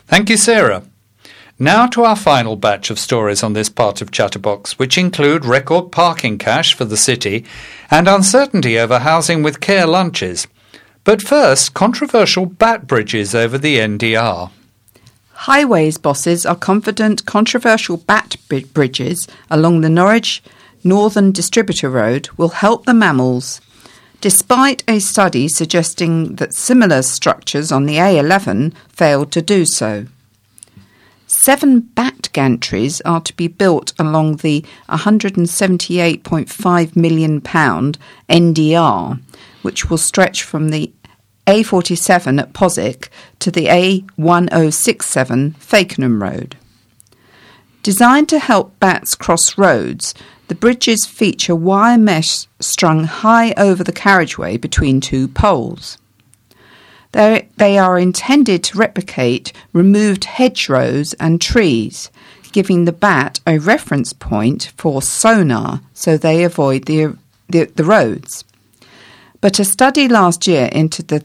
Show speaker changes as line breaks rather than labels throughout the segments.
Thank you, Sarah. Now to our final batch of stories on this part of Chatterbox, which include record parking cash for the city and uncertainty over housing with care lunches. But first, controversial bat bridges over the NDR.
Highways bosses are confident controversial bat bridges along the Norwich Northern Distributor Road will help the mammals, despite a study suggesting that similar structures on the A11 failed to do so. 7 bat gantries are to be built along the £178.5 million NDR, which will stretch from the A47 at Poswick to the A1067 Fakenham Road. Designed to help bats cross roads, the bridges feature wire mesh strung high over the carriageway between 2 poles. They are intended to replicate removed hedgerows and trees, giving the bat a reference point for sonar so they avoid the roads. But a study last year into the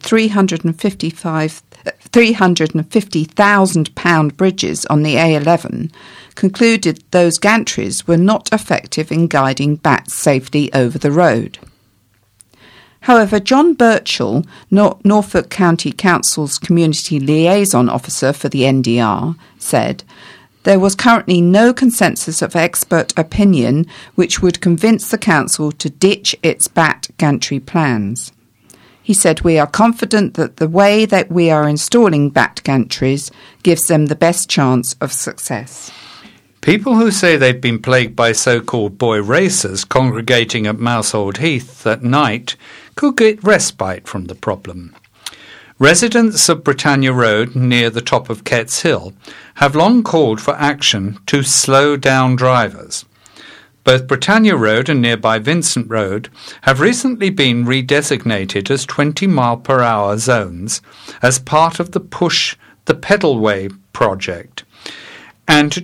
£350,000 bridges on the A11 concluded those gantries were not effective in guiding bats safely over the road. However, John Birchall, Norfolk County Council's Community Liaison Officer for the NDR, said there was currently no consensus of expert opinion which would convince the council to ditch its bat gantry plans. He said, "We are confident that the way that we are installing bat gantries gives them the best chance of success."
People who say they've been plagued by so-called boy racers congregating at Mousehold Heath at night could get respite from the problem. Residents of Britannia Road near the top of Ketts Hill have long called for action to slow down drivers. Both Britannia Road and nearby Vincent Road have recently been redesignated as 20-mile-per-hour zones as part of the Push the Pedalway project. And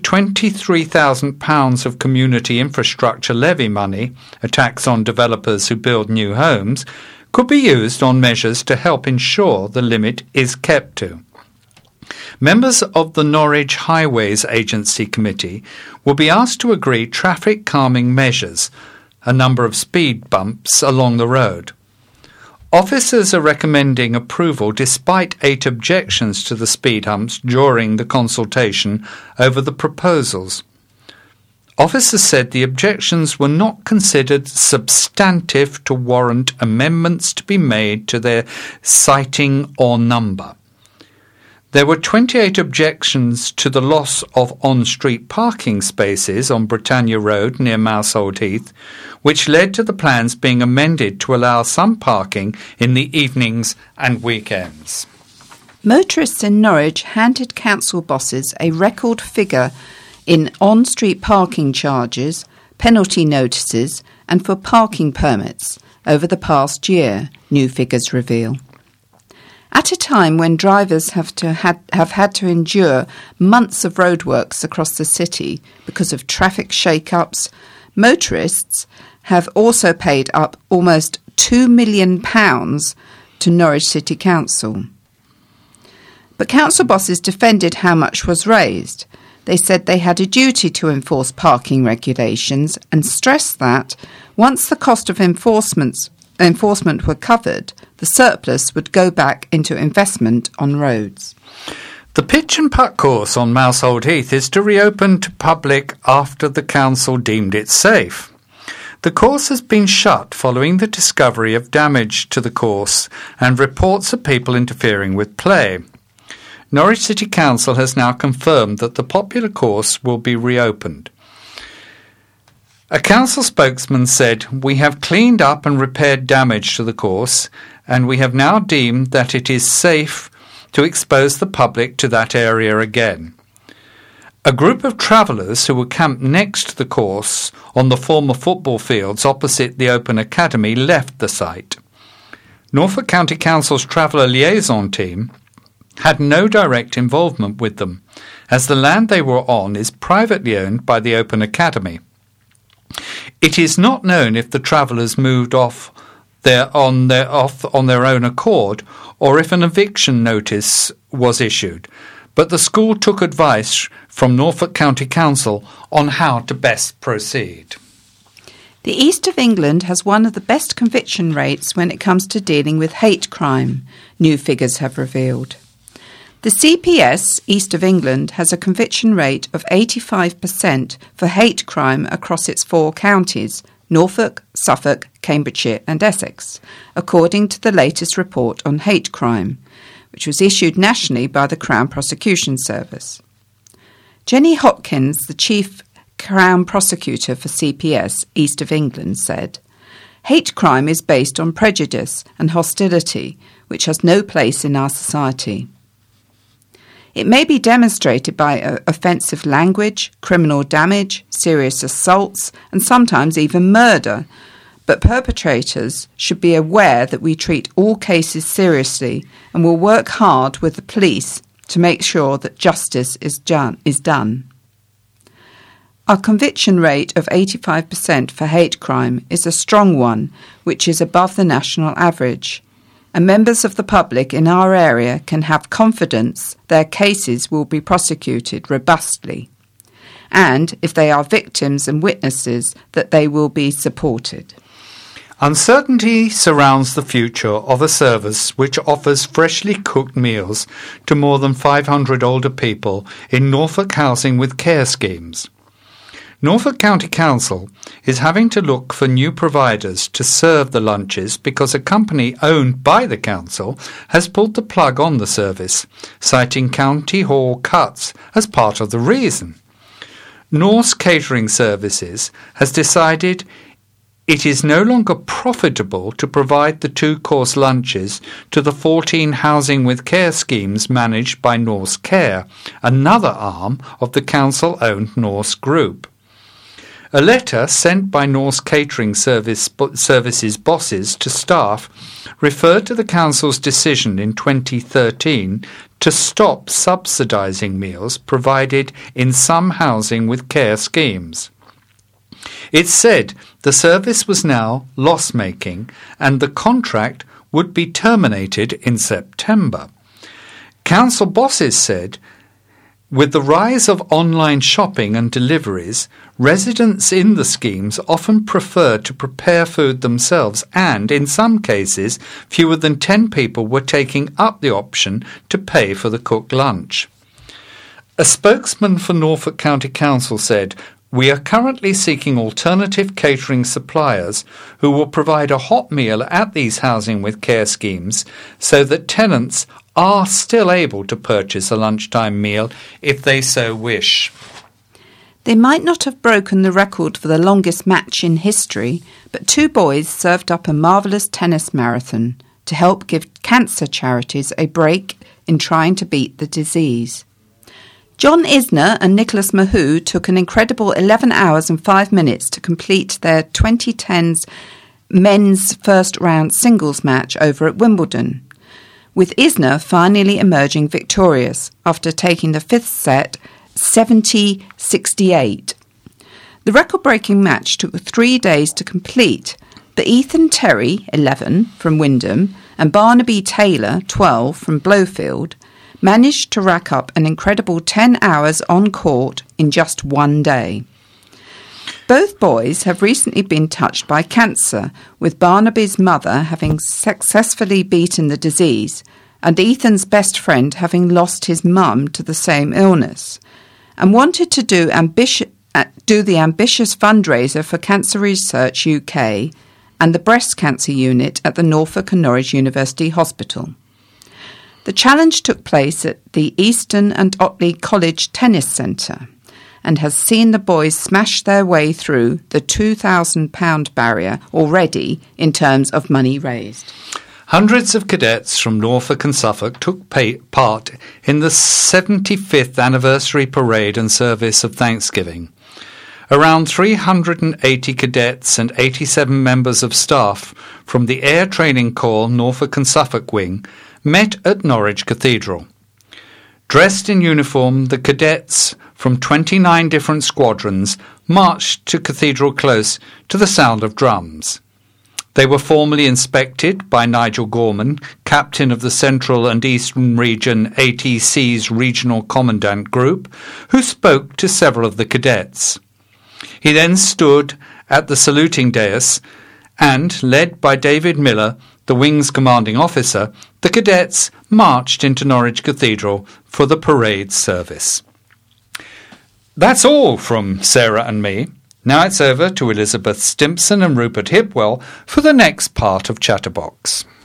£23,000 of community infrastructure levy money, a tax on developers who build new homes, could be used on measures to help ensure the limit is kept to. Members of the Norwich Highways Agency Committee will be asked to agree traffic calming measures, a number of speed bumps along the road. Officers are recommending approval despite 8 objections to the speed humps during the consultation over the proposals. Officers said the objections were not considered substantive to warrant amendments to be made to their citing or number. There were 28 objections to the loss of on-street parking spaces on Britannia Road near Mousehold Heath, which led to the plans being amended to allow some parking in the evenings and weekends.
Motorists in Norwich handed council bosses a record figure in on-street parking charges, penalty notices and for parking permits over the past year, new figures reveal. At a time when drivers have had to endure months of roadworks across the city because of traffic shake-ups, motorists have also paid up almost £2 million to Norwich City Council. But council bosses defended how much was raised. They said they had a duty to enforce parking regulations and stressed that once the cost of enforcement were covered, the surplus would go back into investment on roads.
The pitch and putt course on Mousehold Heath is to reopen to public after the council deemed it safe. The course has been shut following the discovery of damage to the course and reports of people interfering with play. Norwich City Council has now confirmed that the popular course will be reopened. A council spokesman said, "We have cleaned up and repaired damage to the course, and we have now deemed that it is safe to expose the public to that area again." A group of travellers who were camped next to the course on the former football fields opposite the Open Academy left the site. Norfolk County Council's traveller liaison team had no direct involvement with them, as the land they were on is privately owned by the Open Academy. It is not known if the travellers moved off on their own accord or if an eviction notice was issued, but the school took advice from Norfolk County Council on how to best proceed.
The East of England has one of the best conviction rates when it comes to dealing with hate crime, new figures have revealed. The CPS, East of England, has a conviction rate of 85% for hate crime across its 4 counties, Norfolk, Suffolk, Cambridgeshire and Essex, according to the latest report on hate crime, which was issued nationally by the Crown Prosecution Service. Jenny Hopkins, the Chief Crown Prosecutor for CPS, East of England, said, "Hate crime is based on prejudice and hostility, which has no place in our society. It may be demonstrated by offensive language, criminal damage, serious assaults, and sometimes even murder, but perpetrators should be aware that we treat all cases seriously and will work hard with the police to make sure that justice is done. Our conviction rate of 85% for hate crime is a strong one, which is above the national average, and members of the public in our area can have confidence their cases will be prosecuted robustly, and if they are victims and witnesses, that they will be supported."
Uncertainty surrounds the future of a service which offers freshly cooked meals to more than 500 older people in Norfolk housing with care schemes. Norfolk County Council is having to look for new providers to serve the lunches because a company owned by the council has pulled the plug on the service, citing county hall cuts as part of the reason. Norse Catering Services has decided it is no longer profitable to provide the 2-course lunches to the 14 housing with care schemes managed by Norse Care, another arm of the council-owned Norse Group. A letter sent by Norse Catering Services bosses to staff referred to the council's decision in 2013 to stop subsidising meals provided in some housing with care schemes. It said the service was now loss-making and the contract would be terminated in September. Council bosses said, with the rise of online shopping and deliveries, residents in the schemes often prefer to prepare food themselves and, in some cases, fewer than 10 people were taking up the option to pay for the cooked lunch. A spokesman for Norfolk County Council said, "We are currently seeking alternative catering suppliers who will provide a hot meal at these housing with care schemes so that tenants are still able to purchase a lunchtime meal if they so wish."
They might not have broken the record for the longest match in history, but 2 boys served up a marvellous tennis marathon to help give cancer charities a break in trying to beat the disease. John Isner and Nicholas Mahoo took an incredible 11 hours and 5 minutes to complete their 2010's men's first-round singles match over at Wimbledon, with Isner finally emerging victorious after taking the 5th set 70-68. The record-breaking match took 3 days to complete, but Ethan Terry, 11, from Wyndham, and Barnaby Taylor, 12, from Blowfield, managed to rack up an incredible 10 hours on court in just 1 day. Both boys have recently been touched by cancer, with Barnaby's mother having successfully beaten the disease and Ethan's best friend having lost his mum to the same illness, and wanted to do the ambitious fundraiser for Cancer Research UK and the breast cancer unit at the Norfolk and Norwich University Hospital. The challenge took place at the Easton and Otley College Tennis Centre and has seen the boys smash their way through the £2,000 barrier already in terms of money raised.
Hundreds of cadets from Norfolk and Suffolk took part in the 75th anniversary parade and service of Thanksgiving. Around 380 cadets and 87 members of staff from the Air Training Corps Norfolk and Suffolk wing met at Norwich Cathedral. Dressed in uniform, the cadets from 29 different squadrons marched to Cathedral Close to the sound of drums. They were formally inspected by Nigel Gorman, captain of the Central and Eastern Region ATC's Regional Commandant Group, who spoke to several of the cadets. He then stood at the saluting dais and, led by David Miller, the wing's commanding officer, the cadets marched into Norwich Cathedral for the parade service. That's all from Sarah and me. Now it's over to Elizabeth Stimpson and Rupert Hipwell for the next part of Chatterbox.